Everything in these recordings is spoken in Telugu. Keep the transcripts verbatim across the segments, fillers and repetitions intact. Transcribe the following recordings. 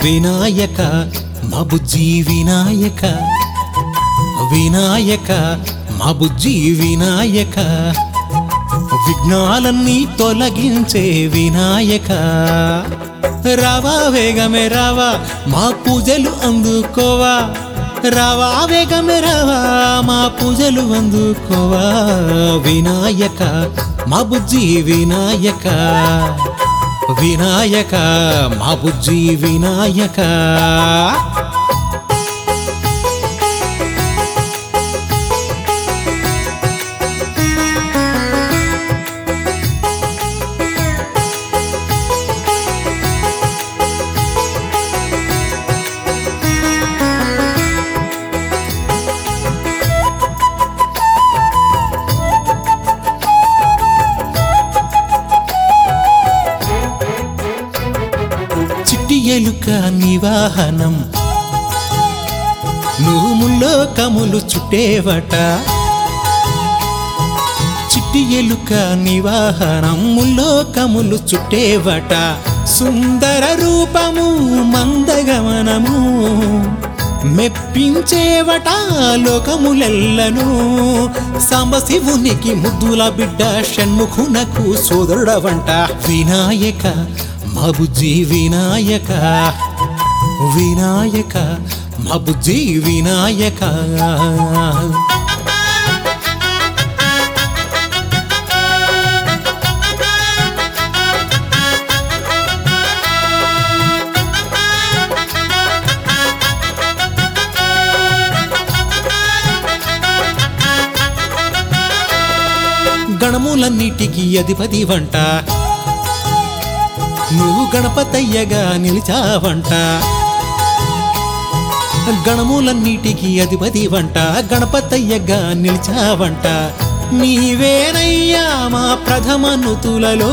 వినాయక మా బుజ్జి వినాయక వినాయక మా బుజ్జి వినాయక విఘ్నాలన్నీ తొలగించే వినాయక రావా వేగమే రావా మా పూజలు అందుకోవా రావా వేగమే రావా మా పూజలు అందుకోవా వినాయక మా బుజ్జి వినాయక వినాయక మా బుజ్జి వినాయక ఎలుక నివాహనం నువ్వు ముల్లోకములు చుట్టేవట చిట్టి ఎలుక నివాహనం ముల్లోకములు చుట్టేవట సుందర రూపము మందగమనము మెప్పించేవట లోకములెల్లను సాంబశివునికి ముద్దుల బిడ్డ షణ్ముఖునకు సోదరుడవంట వినాయక మా బుజ్జి వినాయక వినాయక మా బుజ్జి వినాయక గణములన్నిటికీ అధిపతి వంట నువ్వు గణపతయ్యగా నిలిచావంట గణములన్నిటికీ అధిపతి వంట గణపతయ్యగా నిలిచావంట నీవేనయ్యా మా ప్రథమనుతులలో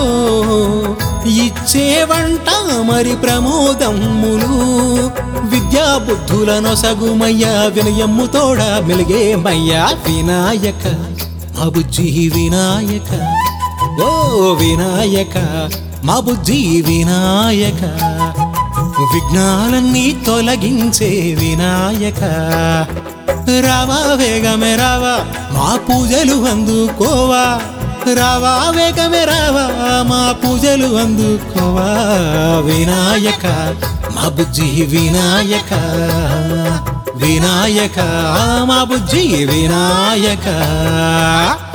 ఇచ్చేవంట మరి ప్రమోదమ్ములు విద్యాబుద్ధుల నొసగుమయ్యా వినయమ్ము తోడ మెలిగేమయ్యా వినాయక మా బుజ్జి వినాయక ఓ వినాయక మా బుజ్జి వినాయక విఘ్నాలన్నీ తొలగించే వినాయక రావా వేగమే రావా మా పూజలు అందుకోవా రావా వేగమే రావా మా పూజలు అందుకోవా వినాయక మా బుజ్జి వినాయక వినాయక మా బుజ్జి వినాయక